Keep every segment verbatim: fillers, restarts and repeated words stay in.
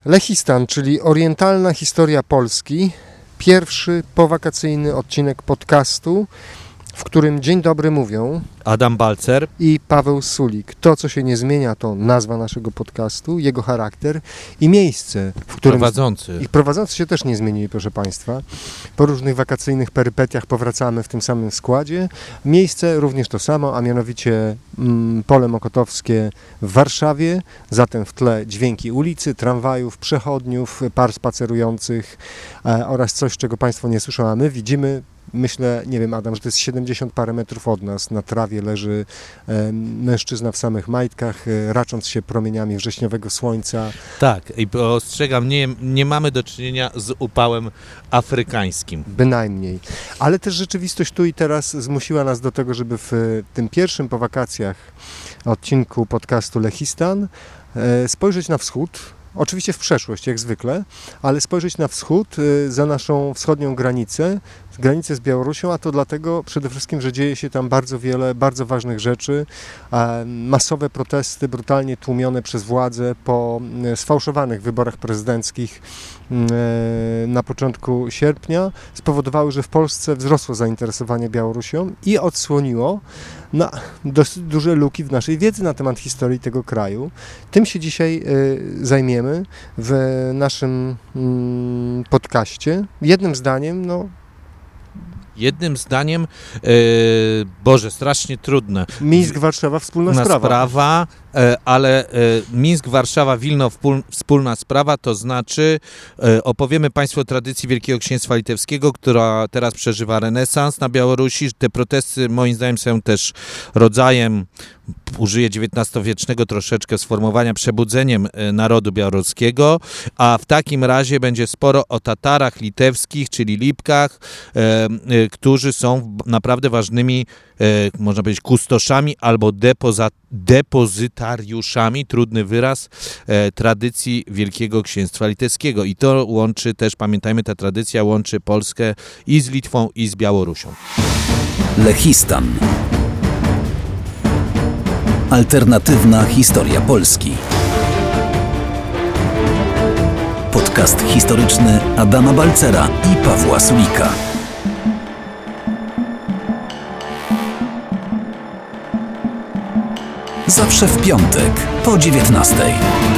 Lechistan, czyli orientalna historia Polski, pierwszy powakacyjny odcinek podcastu, w którym dzień dobry mówią Adam Balcer i Paweł Sulik. To, co się nie zmienia, to nazwa naszego podcastu, jego charakter i miejsce, w którym... prowadzący. I prowadzący się też nie zmienili, proszę Państwa. Po różnych wakacyjnych perypetiach powracamy w tym samym składzie. Miejsce również to samo, a mianowicie mm, Pole Mokotowskie w Warszawie. Zatem w tle dźwięki ulicy, tramwajów, przechodniów, par spacerujących e, oraz coś, czego Państwo nie słyszą, a my widzimy. Myślę, nie wiem, Adam, że to jest siedemdziesiąt parę metrów od nas. Na trawie leży e, mężczyzna w samych majtkach, e, racząc się promieniami wrześniowego słońca. Tak, i ostrzegam, nie, nie mamy do czynienia z upałem afrykańskim. Bynajmniej. Ale też rzeczywistość tu i teraz zmusiła nas do tego, żeby w tym pierwszym po wakacjach odcinku podcastu Lechistan e, spojrzeć na wschód. Oczywiście w przeszłość, jak zwykle, ale spojrzeć na wschód, za naszą wschodnią granicę, granicę z Białorusią, a to dlatego przede wszystkim, że dzieje się tam bardzo wiele bardzo ważnych rzeczy. Masowe protesty, brutalnie tłumione przez władze po sfałszowanych wyborach prezydenckich na początku sierpnia spowodowały, że w Polsce wzrosło zainteresowanie Białorusią i odsłoniło na dosyć duże luki w naszej wiedzy na temat historii tego kraju. Tym się dzisiaj zajmiemy w naszym podcaście. Jednym zdaniem, no Jednym zdaniem, e, Boże, strasznie trudne. Mińsk, Warszawa, wspólna Na sprawa. sprawa e, ale e, Mińsk, Warszawa, Wilno, wpól, wspólna sprawa, to znaczy e, opowiemy Państwu o tradycji Wielkiego Księstwa Litewskiego, która teraz przeżywa renesans na Białorusi. Te protesty moim zdaniem są też rodzajem, użyję dziewiętnastowiecznego troszeczkę sformułowania, przebudzeniem narodu białoruskiego, a w takim razie będzie sporo o Tatarach litewskich, czyli Lipkach, e, e, którzy są naprawdę ważnymi, e, można powiedzieć, kustoszami albo depoza, depozytariuszami, trudny wyraz, e, tradycji Wielkiego Księstwa Litewskiego. I to łączy też, pamiętajmy, ta tradycja łączy Polskę i z Litwą, i z Białorusią. Lechistan. Alternatywna historia Polski. Podcast historyczny Adama Balcera i Pawła Sulika. Zawsze w piątek po dziewiętnastej.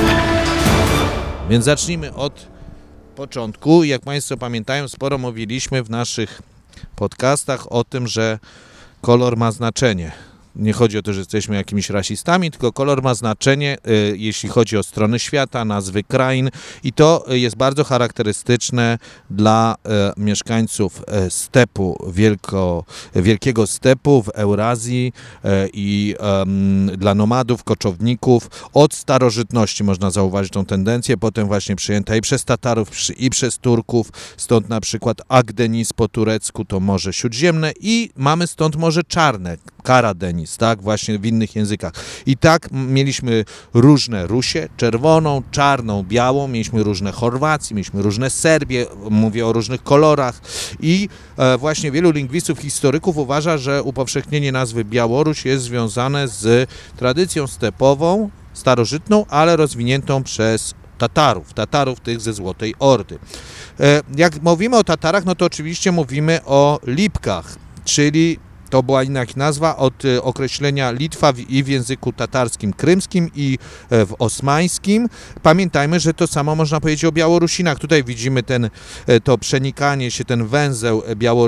Więc zacznijmy od początku. Jak Państwo pamiętają, sporo mówiliśmy w naszych podcastach o tym, że kolor ma znaczenie. Nie chodzi o to, że jesteśmy jakimiś rasistami, tylko kolor ma znaczenie, y, jeśli chodzi o strony świata, nazwy krain i to jest bardzo charakterystyczne dla y, mieszkańców y, stepu, wielko, wielkiego stepu w Eurazji y, i y, dla nomadów, koczowników. Od starożytności można zauważyć tą tendencję, potem właśnie przyjęta i przez Tatarów, i przez Turków, stąd na przykład Agdenis po turecku to Morze Śródziemne i mamy stąd Morze Czarne, Karadenis, tak, właśnie w innych językach. I tak mieliśmy różne Rusie, czerwoną, czarną, białą, mieliśmy różne Chorwacje, mieliśmy różne Serbie, mówię o różnych kolorach i e, właśnie wielu lingwistów, historyków uważa, że upowszechnienie nazwy Białoruś jest związane z tradycją stepową, starożytną, ale rozwiniętą przez Tatarów, Tatarów tych ze Złotej Ordy. E, jak mówimy o Tatarach, no to oczywiście mówimy o Lipkach, czyli to była inna nazwa od określenia Litwa i w języku tatarskim, krymskim i w osmańskim. Pamiętajmy, że to samo można powiedzieć o Białorusinach. Tutaj widzimy ten, to przenikanie się, ten węzeł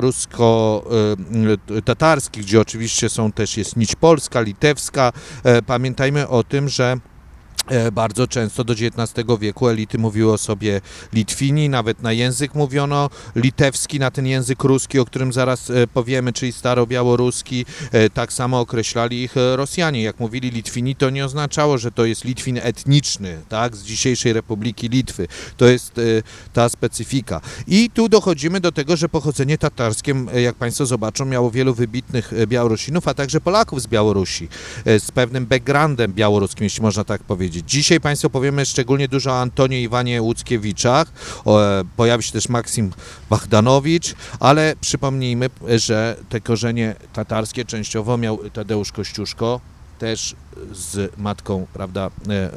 białorusko-tatarski, gdzie oczywiście są też jest nić polska, litewska. Pamiętajmy o tym, że bardzo często do dziewiętnastego wieku elity mówiły o sobie Litwini, nawet na język mówiono litewski, na ten język ruski, o którym zaraz powiemy, czyli starobiałoruski. Tak samo określali ich Rosjanie. Jak mówili Litwini, to nie oznaczało, że to jest Litwin etniczny, tak, z dzisiejszej Republiki Litwy. To jest ta specyfika. I tu dochodzimy do tego, że pochodzenie tatarskie, jak Państwo zobaczą, miało wielu wybitnych Białorusinów, a także Polaków z Białorusi, z pewnym backgroundem białoruskim, jeśli można tak powiedzieć. Dzisiaj Państwu powiemy szczególnie dużo o Antonie Iwanie Łuckiewiczach, o, pojawi się też Maksim Bogdanowicz, ale przypomnijmy, że te korzenie tatarskie częściowo miał Tadeusz Kościuszko, też z matką, prawda,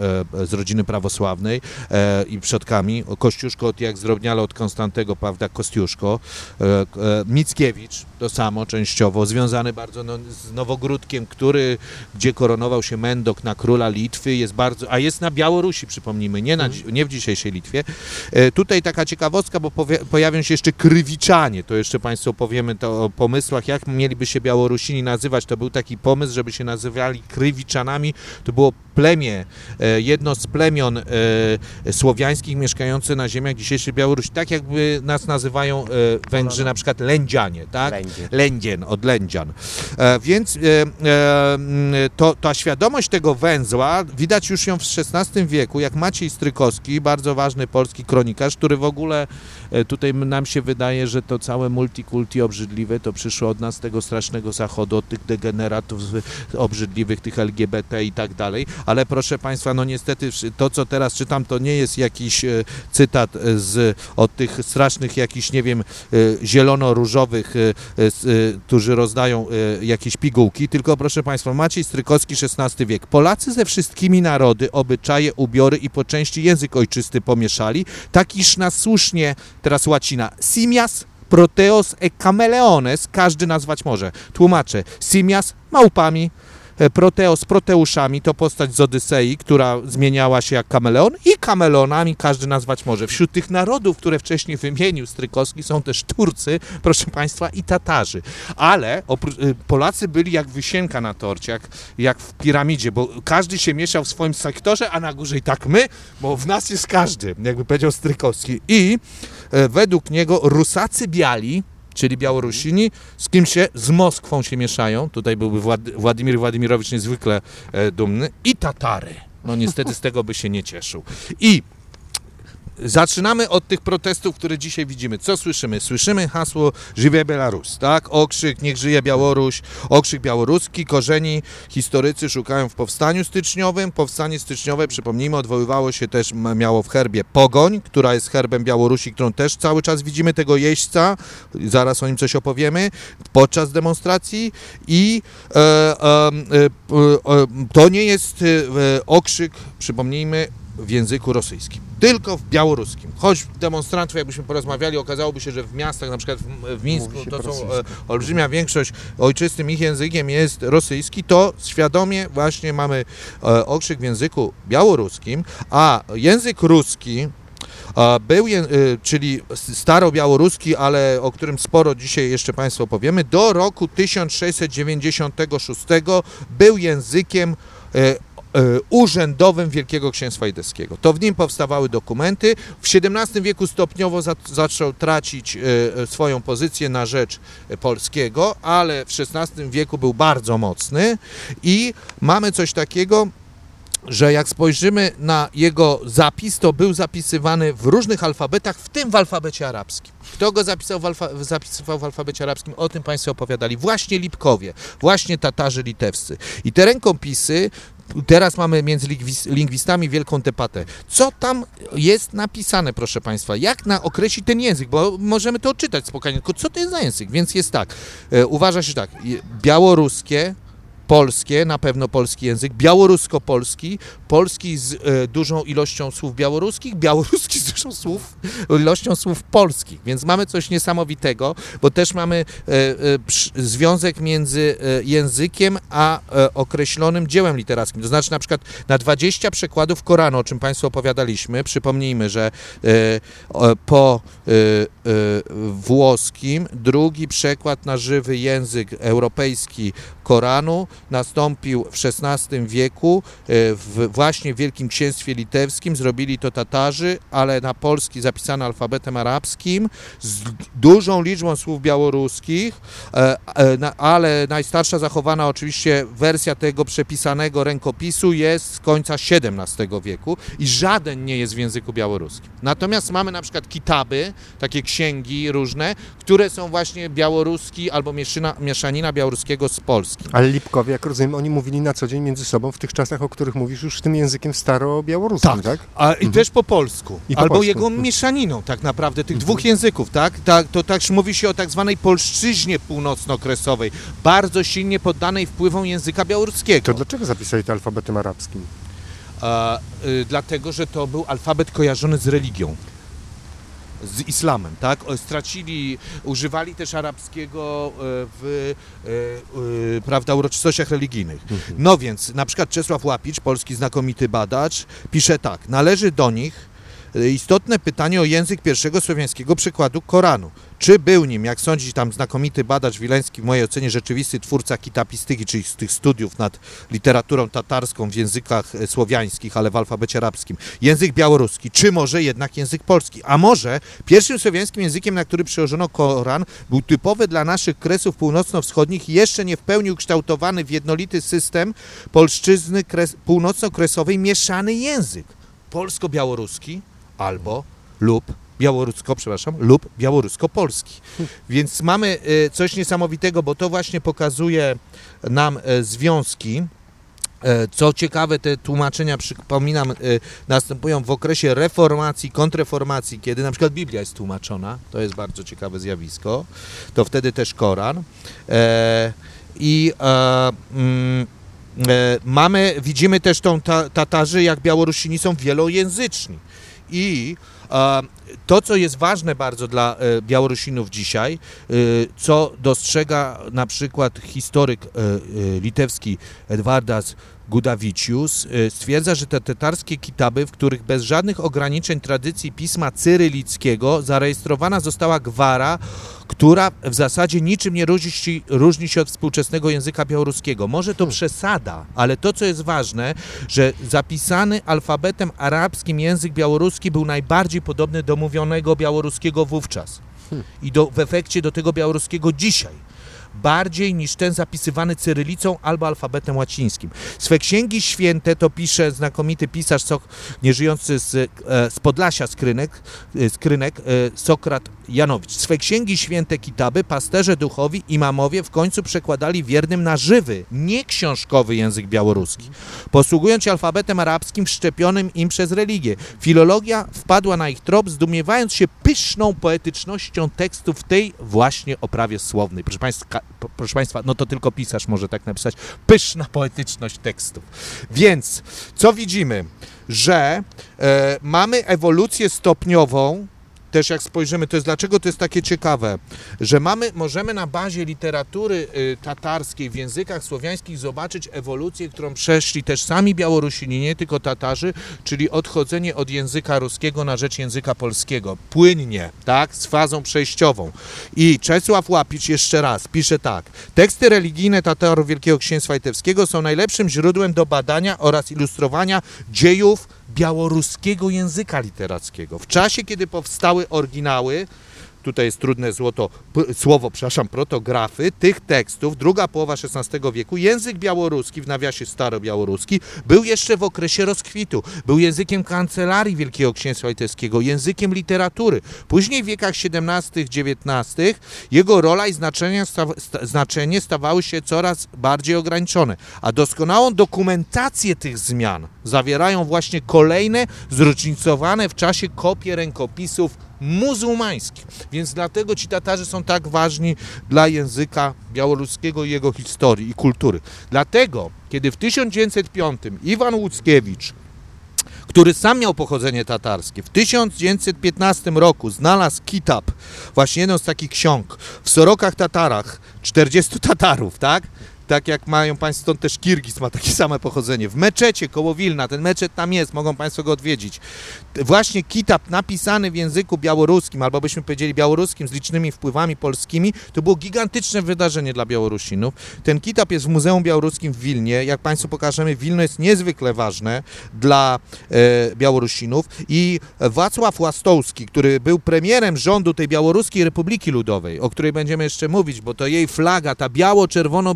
z rodziny prawosławnej i przodkami. Kościuszko, jak zdrobniale od Konstantego, prawda, Kostiuszko. Mickiewicz, to samo częściowo, związany bardzo no, z Nowogródkiem, który, gdzie koronował się Mendok na króla Litwy, jest bardzo, a jest na Białorusi, przypomnijmy, nie, na, nie w dzisiejszej Litwie. E, tutaj taka ciekawostka, bo powie, pojawią się jeszcze Krywiczanie, to jeszcze Państwu powiemy to o pomysłach, jak mieliby się Białorusini nazywać. To był taki pomysł, żeby się nazywali Krywiczanami. To było plemię, e, jedno z plemion e, słowiańskich mieszkających na ziemiach dzisiejszej Białorusi. Tak jakby nas nazywają e, Węgrzy, na przykład Lędzianie, tak? Lędzien, od Lędzian. E, więc e, e, to, ta świadomość tego węzła, widać już ją w szesnastym wieku, jak Maciej Strykowski, bardzo ważny polski kronikarz, który w ogóle e, tutaj nam się wydaje, że to całe multikulti obrzydliwe to przyszło od nas z tego strasznego zachodu, od tych degeneratów obrzydliwych, tych L G B T i tak dalej, ale proszę Państwa, no niestety to, co teraz czytam, to nie jest jakiś e, cytat z, od tych strasznych jakichś, nie wiem, e, zielono-różowych e, którzy rozdają jakieś pigułki, tylko proszę Państwa, Maciej Strykowski, szesnasty wiek. Polacy ze wszystkimi narody, obyczaje, ubiory i po części język ojczysty pomieszali, tak iż na słusznie, teraz łacina, simias, proteos e kameleones, każdy nazwać może. Tłumaczę, simias małpami, Proteos proteuszami, to postać z Odysei, która zmieniała się jak kameleon, i kameleonami każdy nazwać może. Wśród tych narodów, które wcześniej wymienił Strykowski, są też Turcy, proszę Państwa, i Tatarzy. Ale Polacy byli jak wysienka na torcie, jak, jak w piramidzie, bo każdy się mieszał w swoim sektorze, a na górze i tak my, bo w nas jest każdy, jakby powiedział Strykowski. I e, według niego Rusacy biali, czyli Białorusini, z kim się, z Moskwą się mieszają, tutaj byłby Wład- Władimir Władimirowicz niezwykle e, dumny, i Tatary. No niestety z tego by się nie cieszył. I zaczynamy od tych protestów, które dzisiaj widzimy. Co słyszymy? Słyszymy hasło Żyje Belarus, tak? Okrzyk Niech żyje Białoruś, okrzyk białoruski. Korzeni historycy szukają w powstaniu styczniowym. Powstanie styczniowe, przypomnijmy, odwoływało się też, miało w herbie pogoń, która jest herbem Białorusi, którą też cały czas widzimy, tego jeźdźca, zaraz o nim coś opowiemy, podczas demonstracji. I e, e, e, to nie jest e, okrzyk, przypomnijmy, w języku rosyjskim, tylko w białoruskim. Choć demonstrantów, jakbyśmy porozmawiali, okazałoby się, że w miastach, na przykład w, w Mińsku, to są e, olbrzymia większość, ojczystym ich językiem jest rosyjski, to świadomie właśnie mamy e, okrzyk w języku białoruskim, a język ruski e, był, je, e, czyli starobiałoruski, ale o którym sporo dzisiaj jeszcze Państwu opowiemy, do roku tysiąc sześćset dziewięćdziesiątego szóstego był językiem e, urzędowym Wielkiego Księstwa Litewskiego. To w nim powstawały dokumenty. W siedemnastym wieku stopniowo za, zaczął tracić e, swoją pozycję na rzecz polskiego, ale w szesnastym wieku był bardzo mocny i mamy coś takiego, że jak spojrzymy na jego zapis, to był zapisywany w różnych alfabetach, w tym w alfabecie arabskim. Kto go zapisał w alfa- zapisywał w alfabecie arabskim? O tym Państwo opowiadali. Właśnie Lipkowie, właśnie Tatarzy litewscy. I te rękopisy, teraz mamy między lingwistami wielką debatę. Co tam jest napisane, proszę Państwa? Jak na określić ten język? Bo możemy to odczytać spokojnie, tylko co to jest za język? Więc jest tak, e, uważa się tak, białoruskie, polskie, na pewno polski język, białorusko-polski, polski z e, dużą ilością słów białoruskich, białoruski z dużą słów, ilością słów polskich, więc mamy coś niesamowitego, bo też mamy e, e, przy, związek między e, językiem a e, określonym dziełem literackim, to znaczy na przykład na dwadzieścia przekładów Koranu, o czym Państwu opowiadaliśmy, przypomnijmy, że e, e, po e, e, włoskim drugi przekład na żywy język europejski Koranu nastąpił w szesnastym wieku, w właśnie w Wielkim Księstwie Litewskim, zrobili to Tatarzy, ale na polski zapisany alfabetem arabskim, z dużą liczbą słów białoruskich, ale najstarsza zachowana oczywiście wersja tego przepisanego rękopisu jest z końca siedemnastego wieku i żaden nie jest w języku białoruskim. Natomiast mamy na przykład kitaby, takie księgi różne, które są właśnie białoruski albo mieszina, mieszanina białoruskiego z polskim. Ale Lipkowie Białorusowie, jak rozumiem, oni mówili na co dzień między sobą w tych czasach, o których mówisz, już tym językiem staro-białoruskim, tak? tak? A, i mhm. też po polsku, I po albo polsku. jego mieszaniną tak naprawdę, tych mhm. dwóch języków, tak? tak? To też mówi się o tak zwanej polszczyźnie północno-okresowej, bardzo silnie poddanej wpływom języka białoruskiego. To dlaczego zapisali to alfabetem arabskim? A, y, dlatego, że to był alfabet kojarzony z religią. Z islamem, tak? Stracili, używali też arabskiego w e, e, prawda, uroczystościach religijnych. Mhm. No więc na przykład Czesław Łapicz, polski znakomity badacz, pisze tak: należy do nich istotne pytanie o język pierwszego słowiańskiego przekładu Koranu. Czy był nim, jak sądzi tam znakomity badacz wileński, w mojej ocenie rzeczywisty twórca kitapistyki, czyli z tych studiów nad literaturą tatarską w językach słowiańskich, ale w alfabecie arabskim, język białoruski, czy może jednak język polski? A może pierwszym słowiańskim językiem, na który przełożono Koran, był typowy dla naszych kresów północno-wschodnich i jeszcze nie w pełni ukształtowany w jednolity system polszczyzny kres, północno-kresowej mieszany język polsko-białoruski albo lub białorusko, przepraszam, lub białorusko-polski. Więc mamy coś niesamowitego, bo to właśnie pokazuje nam związki. Co ciekawe, te tłumaczenia, przypominam, następują w okresie reformacji, kontrreformacji, kiedy na przykład Biblia jest tłumaczona. To jest bardzo ciekawe zjawisko. To wtedy też Koran. I mamy, widzimy też tą ta, Tatarzy, jak Białorusini są wielojęzyczni. I e, to, co jest ważne bardzo dla e, Białorusinów dzisiaj, e, co dostrzega na przykład historyk e, e, litewski Edvardas Gudavicius, e, stwierdza, że te tatarskie kitaby, w których bez żadnych ograniczeń tradycji pisma cyrylickiego zarejestrowana została gwara, która w zasadzie niczym nie różni, różni się od współczesnego języka białoruskiego. Może to przesada, ale to, co jest ważne, że zapisany alfabetem arabskim język białoruski był najbardziej podobny do mówionego białoruskiego wówczas i do, w efekcie do tego białoruskiego dzisiaj. Bardziej niż ten zapisywany cyrylicą albo alfabetem łacińskim. Swe księgi święte, to pisze znakomity pisarz Sok, nieżyjący z, z Podlasia Skrynek, Skrynek Sokrat Janowicz. Swe księgi święte kitaby pasterze duchowi, imamowie w końcu przekładali wiernym na żywy, nie książkowy język białoruski, posługując się alfabetem arabskim wszczepionym im przez religię. Filologia wpadła na ich trop, zdumiewając się pyszną poetycznością tekstów w tej właśnie oprawie słownej. Proszę Państwa, proszę Państwa, no to tylko pisarz może tak napisać. Pyszna poetyczność tekstów. Więc co widzimy? Że e, mamy ewolucję stopniową. Też jak spojrzymy, to jest dlaczego to jest takie ciekawe, że mamy, możemy na bazie literatury y, tatarskiej w językach słowiańskich zobaczyć ewolucję, którą przeszli też sami Białorusini, nie tylko Tatarzy, czyli odchodzenie od języka ruskiego na rzecz języka polskiego. Płynnie, tak, z fazą przejściową. I Czesław Łapicz jeszcze raz pisze tak: teksty religijne Tatarów Wielkiego Księstwa Litewskiego są najlepszym źródłem do badania oraz ilustrowania dziejów białoruskiego języka literackiego. W czasie, kiedy powstały oryginały, tutaj jest trudne złoto, p, słowo, przepraszam, protografy tych tekstów, druga połowa szesnastego wieku, język białoruski, w nawiasie starobiałoruski, był jeszcze w okresie rozkwitu. Był językiem kancelarii Wielkiego Księstwa Litewskiego, językiem literatury. Później w wiekach siedemnastym dziewiętnastym jego rola i znaczenie, sta, sta, znaczenie stawały się coraz bardziej ograniczone, a doskonałą dokumentację tych zmian zawierają właśnie kolejne, zróżnicowane w czasie kopie rękopisów muzułmańskich. Więc dlatego ci Tatarzy są tak ważni dla języka białoruskiego i jego historii i kultury. Dlatego, kiedy w tysiąc dziewięćset piątym Iwan Łuckiewicz, który sam miał pochodzenie tatarskie, w tysiąc dziewięćset piętnastym roku znalazł kitab, właśnie jedną z takich ksiąg, w Sorokach Tatarach, czterdziestu Tatarów, tak? Tak jak mają Państwo, stąd też Kirgiz ma takie same pochodzenie. W meczecie koło Wilna, ten meczet tam jest, mogą Państwo go odwiedzić. Właśnie kitab napisany w języku białoruskim, albo byśmy powiedzieli białoruskim, z licznymi wpływami polskimi, to było gigantyczne wydarzenie dla Białorusinów. Ten kitab jest w Muzeum Białoruskim w Wilnie. Jak Państwu pokażemy, Wilno jest niezwykle ważne dla e, Białorusinów. I Wacław Łastowski, który był premierem rządu tej Białoruskiej Republiki Ludowej, o której będziemy jeszcze mówić, bo to jej flaga, ta biało-czerwono-biała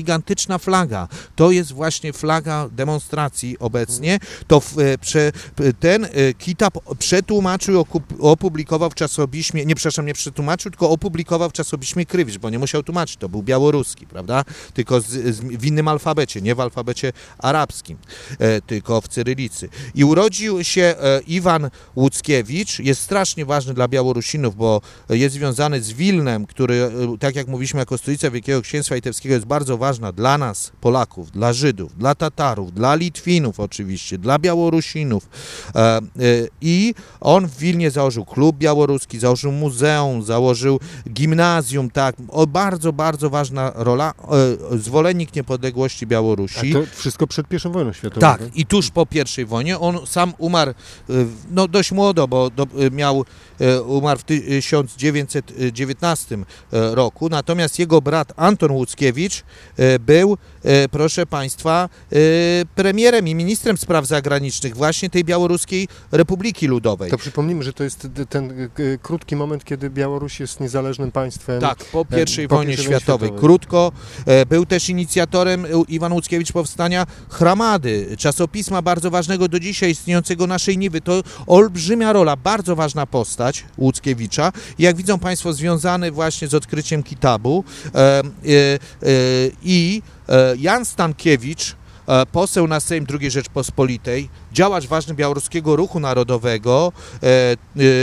gigantyczna flaga. To jest właśnie flaga demonstracji obecnie. To w, prze, ten kitab przetłumaczył, opublikował w czasopiśmie, nie przepraszam, nie przetłumaczył, tylko opublikował w czasopiśmie Krywicz, bo nie musiał tłumaczyć, to był białoruski, prawda? Tylko z, z, w innym alfabecie, nie w alfabecie arabskim, e, tylko w cyrylicy. I urodził się e, Iwan Łuckiewicz, jest strasznie ważny dla Białorusinów, bo jest związany z Wilnem, który, e, tak jak mówiliśmy, jako stolica Wielkiego Księstwa Litewskiego jest bardzo ważna dla nas, Polaków, dla Żydów, dla Tatarów, dla Litwinów oczywiście, dla Białorusinów. E, e, I on w Wilnie założył klub białoruski, założył muzeum, założył gimnazjum, tak, o, bardzo, bardzo ważna rola, e, zwolennik niepodległości Białorusi. A to wszystko przed pierwszą wojną światową. Tak, tak, i tuż po pierwszej wojnie. On sam umarł e, no, dość młodo, bo do, miał, e, umarł w tysiąc dziewięćset dziewiętnastym roku, natomiast jego brat Anton Łuckiewicz e, był, e, proszę Państwa, e, premierem i ministrem spraw zagranicznych właśnie tej Białoruskiej Republiki Ludowej. To przypomnijmy, że to jest ten krótki moment, kiedy Białoruś jest niezależnym państwem. Tak, po pierwszej po wojnie pierwszej światowej. światowej. Krótko. Był też inicjatorem Iwan Łuckiewicz powstania Hromady, czasopisma bardzo ważnego do dzisiaj istniejącego naszej Niwy. To olbrzymia rola, bardzo ważna postać Łuckiewicza. I jak widzą Państwo, związany właśnie z odkryciem kitabu e, e, e, i e, Jan Stankiewicz, poseł na Sejm drugiej Rzeczpospolitej, działacz ważny białoruskiego ruchu narodowego, e, e,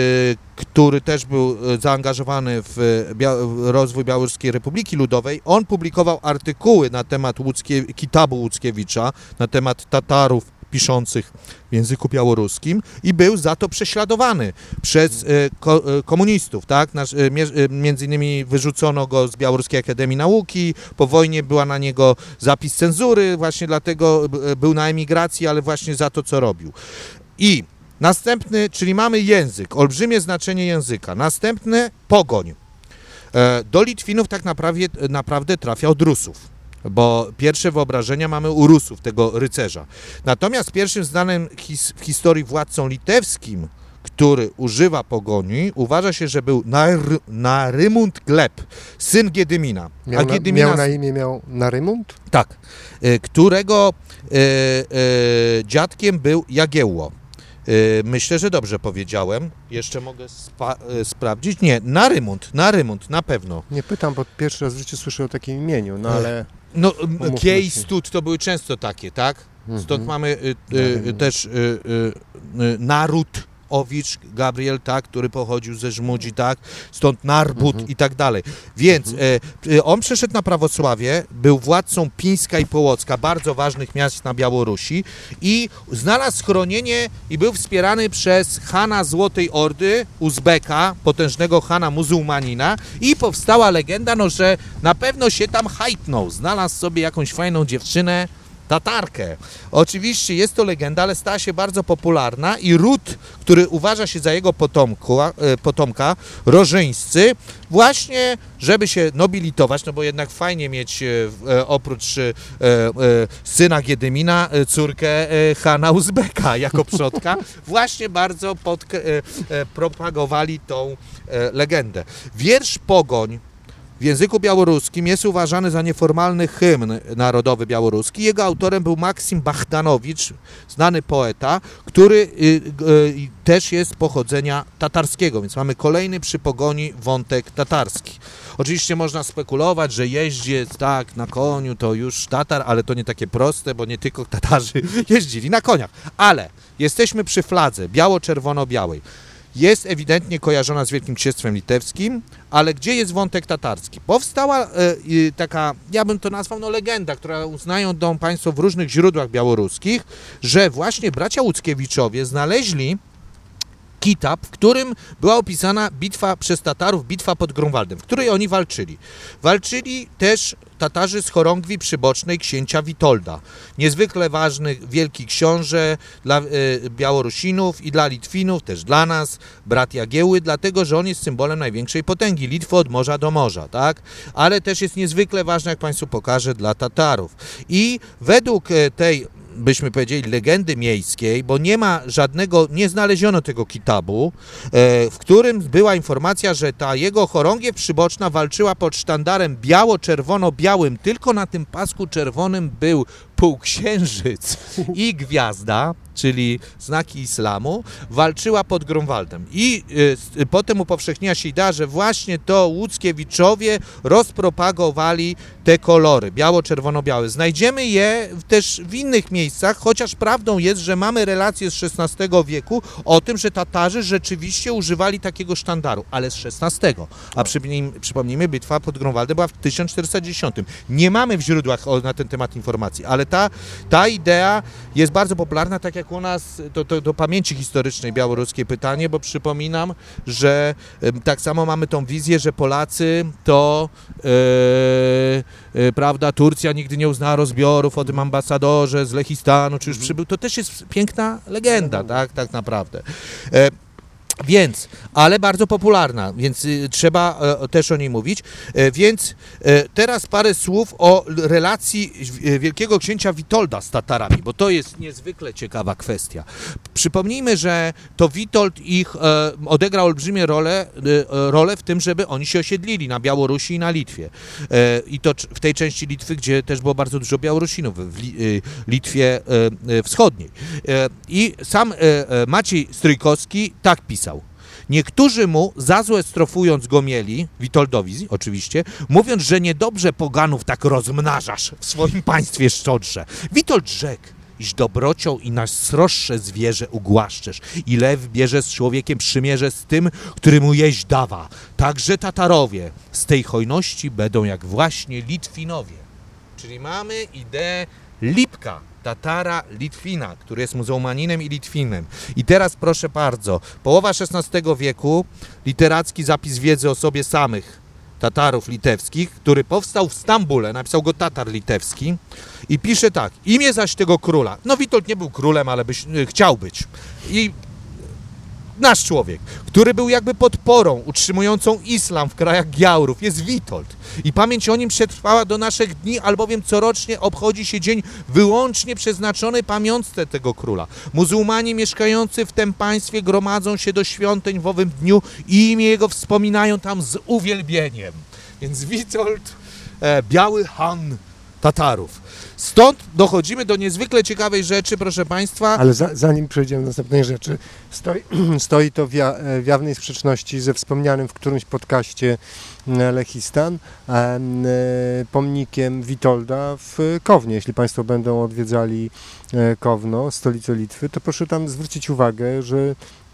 który też był zaangażowany w, bia- w rozwój Białoruskiej Republiki Ludowej. On publikował artykuły na temat Łuckie- kitabu Łuckiewicza, na temat Tatarów piszących w języku białoruskim i był za to prześladowany przez e, ko, e, komunistów, tak? Nasz, e, mie, e, między innymi wyrzucono go z Białoruskiej Akademii Nauki, po wojnie była na niego zapis cenzury, właśnie dlatego e, był na emigracji, ale właśnie za to, co robił. I następny, czyli mamy język, olbrzymie znaczenie języka. Następny pogoń. E, do Litwinów tak naprawdę, naprawdę trafia od Rusów, bo pierwsze wyobrażenia mamy u Rusów, tego rycerza. Natomiast pierwszym znanym his, w historii władcą litewskim, który używa pogoni, uważa się, że był Nar- Narymund Gleb, syn Giedymina. Miał, A Giedymina na, miał na imię miał Narymund? Tak, y, którego y, y, dziadkiem był Jagiełło. Y, myślę, że dobrze powiedziałem. Jeszcze mogę spa- y, sprawdzić. Nie, Narymund, Narymund, na pewno. Nie pytam, bo pierwszy raz w życiu słyszę o takim imieniu, no ale... No, Umówmy Kiej, się. Stud to były często takie, tak? Stąd Mhm. mamy y, y, też y, y, y, Narutowicz, Gabriel, tak, który pochodził ze Żmudzi, tak? Stąd Narbut Mhm. i tak dalej. Więc y, y, on przeszedł na prawosławie, był władcą Pińska i Połocka, bardzo ważnych miast na Białorusi i znalazł schronienie i był wspierany przez Hana Złotej Ordy, Uzbeka, potężnego Hana muzułmanina i powstała legenda, no, że na pewno się tam hajtnął, znalazł sobie jakąś fajną dziewczynę, Tatarkę. Oczywiście jest to legenda, ale stała się bardzo popularna i ród, który uważa się za jego potomku, potomka, rożyńscy, właśnie, żeby się nobilitować, no bo jednak fajnie mieć e, oprócz e, e, syna Giedymina e, córkę e, Hana Uzbeka jako przodka, właśnie bardzo pod, e, e, propagowali tą e, legendę. Wiersz Pogoń w języku białoruskim jest uważany za nieformalny hymn narodowy białoruski. Jego autorem był Maksim Bachdanowicz, znany poeta, który y, y, też jest pochodzenia tatarskiego, więc mamy kolejny przy Pogoni wątek tatarski. Oczywiście można spekulować, że jeździec tak na koniu to już Tatar, ale to nie takie proste, bo nie tylko Tatarzy jeździli na koniach. Ale jesteśmy przy fladze biało-czerwono-białej. Jest ewidentnie kojarzona z Wielkim Księstwem Litewskim, ale gdzie jest wątek tatarski? Powstała e, e, taka, ja bym to nazwał, no legenda, która uznają ją Państwo w różnych źródłach białoruskich, że właśnie bracia Łuckiewiczowie znaleźli kitab, w którym była opisana bitwa przez Tatarów, bitwa pod Grunwaldem, w której oni walczyli. Walczyli też Tatarzy z chorągwi przybocznej księcia Witolda. Niezwykle ważny wielki książę dla y, Białorusinów i dla Litwinów, też dla nas, brat Jagiełły, dlatego, że on jest symbolem największej potęgi, Litwy od morza do morza, tak? Ale też jest niezwykle ważny, jak Państwu pokażę, dla Tatarów. I według y, tej byśmy powiedzieli, legendy miejskiej, bo nie ma żadnego, nie znaleziono tego kitabu, w którym była informacja, że ta jego chorągiew przyboczna walczyła pod sztandarem biało-czerwono-białym, tylko na tym pasku czerwonym był półksiężyc i gwiazda, czyli znaki islamu, walczyła pod Grunwaldem. I y, potem upowszechniła się idea, że właśnie to Łuckiewiczowie rozpropagowali te kolory, biało-czerwono-białe. Znajdziemy je też w innych miejscach, chociaż prawdą jest, że mamy relacje z szesnastego wieku o tym, że Tatarzy rzeczywiście używali takiego sztandaru, ale z szesnastego. A przypomnijmy, przypomnijmy, bitwa pod Grunwaldem była w tysiąc czterysta dziesiątym. Nie mamy w źródłach o, na ten temat informacji, ale ta, ta idea jest bardzo popularna, tak jak u nas, to, to do pamięci historycznej białoruskie pytanie, bo przypominam, że e, tak samo mamy tą wizję, że Polacy to e, e, prawda, Turcja nigdy nie uznała rozbiorów o tym ambasadorze z Lechistanu, czy już przybył, to też jest piękna legenda, tak, tak naprawdę. E, Więc, ale bardzo popularna, więc y, trzeba y, też o niej mówić. Y, więc y, teraz parę słów o relacji y, wielkiego księcia Witolda z Tatarami, bo to jest niezwykle ciekawa kwestia. Przypomnijmy, że to Witold ich y, odegrał olbrzymią rolę, y, rolę w tym, żeby oni się osiedlili na Białorusi i na Litwie. Y, I to w tej części Litwy, gdzie też było bardzo dużo Białorusinów, w li, y, Litwie y, y, Wschodniej. Y, I sam y, y, Maciej Stryjkowski tak pisał. Niektórzy mu, za złe strofując go mieli, Witoldowi oczywiście, mówiąc, że niedobrze poganów tak rozmnażasz w swoim państwie szczodrze. Witold rzekł, iż dobrocią i najsroższe zwierzę ugłaszczesz i lew bierze z człowiekiem przymierze z tym, który mu jeść dawa. Także Tatarowie z tej hojności będą jak właśnie Litwinowie. Czyli mamy ideę Lipka, Tatara Litwina, który jest muzułmaninem i Litwinem. I teraz proszę bardzo, połowa szesnastego wieku, literacki zapis wiedzy o sobie samych Tatarów litewskich, który powstał w Stambule, napisał go Tatar litewski i pisze tak, imię zaś tego króla, no Witold nie był królem, ale byś, y, chciał być. I nasz człowiek, który był jakby podporą utrzymującą islam w krajach Giaurów, jest Witold. I pamięć o nim przetrwała do naszych dni, albowiem corocznie obchodzi się dzień wyłącznie przeznaczony pamiątce tego króla. Muzułmanie mieszkający w tym państwie gromadzą się do świątyń w owym dniu i imię jego wspominają tam z uwielbieniem. Więc Witold, e, biały Han Tatarów. Stąd dochodzimy do niezwykle ciekawej rzeczy, proszę Państwa. Ale za, zanim przejdziemy do następnej rzeczy, stoi, stoi to w, ja, w jawnej sprzeczności ze wspomnianym w którymś podcaście Lechistan e, pomnikiem Witolda w Kownie. Jeśli Państwo będą odwiedzali Kowno, stolicę Litwy, to proszę tam zwrócić uwagę, że,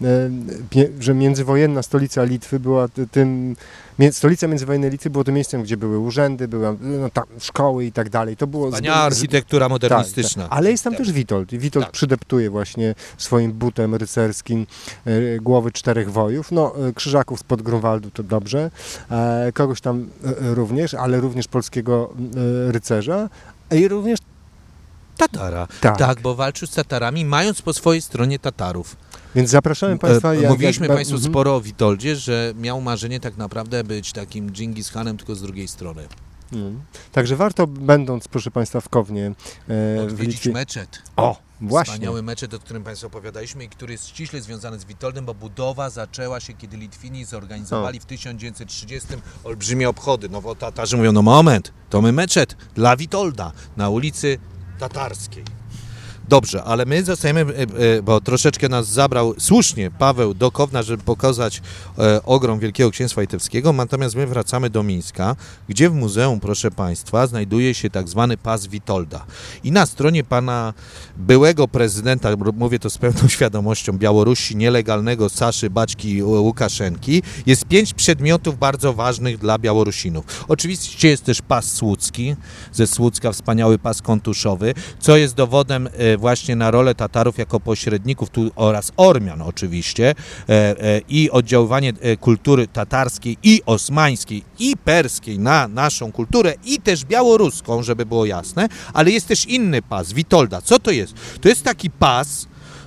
że międzywojenna stolica Litwy była tym, stolica międzywojennej Litwy było tym miejscem, gdzie były urzędy, były no, tam szkoły i tak dalej. To było wspaniała architektura modernistyczna. Tak, tak. Ale jest tam też Witold i Witold tak. przydeptuje właśnie swoim butem rycerskim e, głowy czterech wojów. No, e, krzyżaków spod Grunwaldu to dobrze, e, kogoś tam e, również, ale również polskiego e, rycerza i również Tatara. Tak. tak, bo walczył z Tatarami, mając po swojej stronie Tatarów. Więc zapraszamy Państwa... E, jak, mówiliśmy jak, Państwu mm-hmm. sporo o Witoldzie, że miał marzenie tak naprawdę być takim Dżingis Hanem, tylko z drugiej strony. Mm. Także warto, będąc, proszę Państwa, w Kownie... E, odwiedzić w Litwie... meczet. O, właśnie. Wspaniały meczet, o którym Państwu opowiadaliśmy i który jest ściśle związany z Witoldem, bo budowa zaczęła się, kiedy Litwini zorganizowali o. w tysiąc dziewięćset trzydziestym olbrzymie obchody. No bo Tatarzy mówią, no moment, to my meczet dla Witolda na ulicy Tatarskiej. Dobrze, ale my zostajemy, bo troszeczkę nas zabrał słusznie Paweł do Kowna, żeby pokazać e, ogrom Wielkiego Księstwa Litewskiego, natomiast my wracamy do Mińska, gdzie w muzeum, proszę Państwa, znajduje się tak zwany pas Witolda. I na stronie pana byłego prezydenta, mówię to z pełną świadomością, Białorusi, nielegalnego Saszy Baćki Łukaszenki, jest pięć przedmiotów bardzo ważnych dla Białorusinów. Oczywiście jest też pas słucki, ze Słucka wspaniały pas kontuszowy, co jest dowodem e, właśnie na rolę Tatarów jako pośredników tu, oraz Ormian oczywiście e, e, i oddziaływanie e, kultury tatarskiej i osmańskiej i perskiej na naszą kulturę i też białoruską, żeby było jasne, ale jest też inny pas, Witolda. Co to jest? To jest taki pas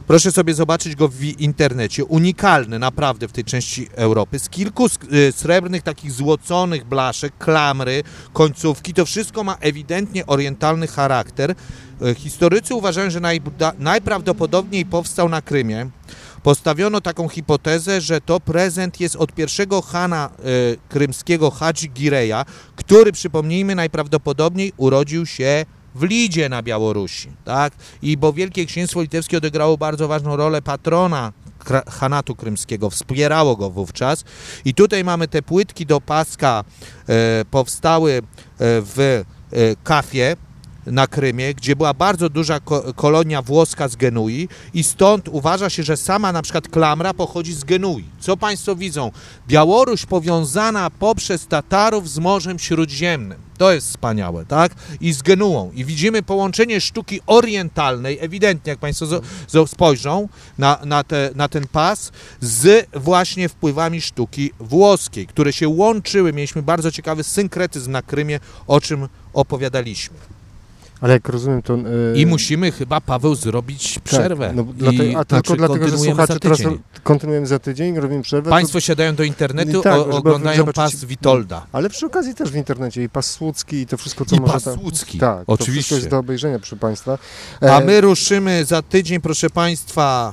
Proszę sobie zobaczyć go w internecie. Unikalny naprawdę w tej części Europy. Z kilku srebrnych, takich złoconych blaszek, klamry, końcówki. To wszystko ma ewidentnie orientalny charakter. Historycy uważają, że najprawdopodobniej powstał na Krymie. Postawiono taką hipotezę, że to prezent jest od pierwszego chana y, krymskiego Hadzi Gireja, który, przypomnijmy, najprawdopodobniej urodził się w Lidzie na Białorusi, tak? I bo Wielkie Księstwo Litewskie odegrało bardzo ważną rolę patrona Hanatu krymskiego, wspierało go wówczas. I tutaj mamy te płytki do paska, e, powstały e, w e, Kafie na Krymie, gdzie była bardzo duża ko- kolonia włoska z Genui i stąd uważa się, że sama na przykład klamra pochodzi z Genui. Co Państwo widzą? Białoruś powiązana poprzez Tatarów z Morzem Śródziemnym. To jest wspaniałe, tak? I z Genuą. I widzimy połączenie sztuki orientalnej, ewidentnie, jak Państwo zo- zo- spojrzą na, na, te, na ten pas, z właśnie wpływami sztuki włoskiej, które się łączyły. Mieliśmy bardzo ciekawy synkretyzm na Krymie, o czym opowiadaliśmy. Ale jak rozumiem, to... Yy... I musimy chyba, Paweł, zrobić przerwę. Tak, no, dlatego, I, a tylko znaczy, dlatego, że słuchacze teraz tydzień. kontynuujemy za tydzień, robimy przerwę. Państwo to... siadają do internetu, tak, o, oglądają zobaczyć... pas Witolda. Ale przy okazji też w internecie i pas Słucki i to wszystko, co I może pas tam... Słucki, tak, oczywiście. To wszystko jest do obejrzenia, proszę Państwa. E... A my ruszymy za tydzień, proszę Państwa,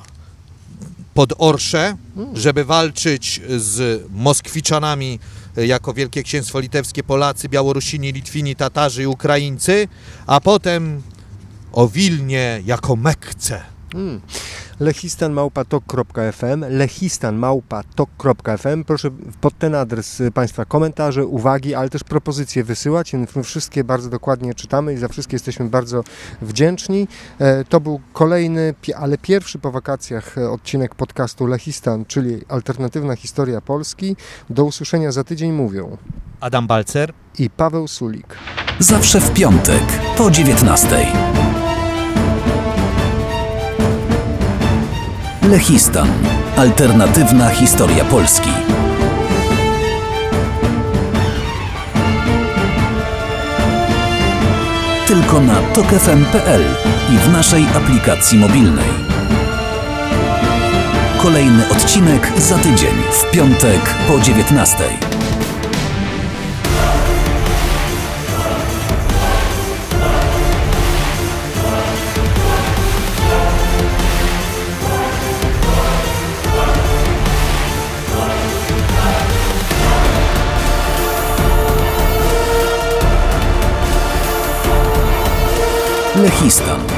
pod Orszę, hmm. żeby walczyć z Moskwiczanami jako Wielkie Księstwo Litewskie, Polacy, Białorusini, Litwini, Tatarzy i Ukraińcy, a potem o Wilnie jako Mekce. Hmm. lechistan małpa tok kropka f m lechistan małpa tok kropka f m. Proszę pod ten adres Państwa komentarze, uwagi, ale też propozycje wysyłać. My wszystkie bardzo dokładnie czytamy i za wszystkie jesteśmy bardzo wdzięczni. To był kolejny, ale pierwszy po wakacjach odcinek podcastu Lechistan, czyli alternatywna historia Polski. Do usłyszenia za tydzień mówią Adam Balcer i Paweł Sulik. Zawsze w piątek po dziewiętnastej. Lechistan. Alternatywna historia Polski. Tylko na tok f m kropka p l i w naszej aplikacji mobilnej. Kolejny odcinek za tydzień, w piątek po dziewiętnastej. Lechistan.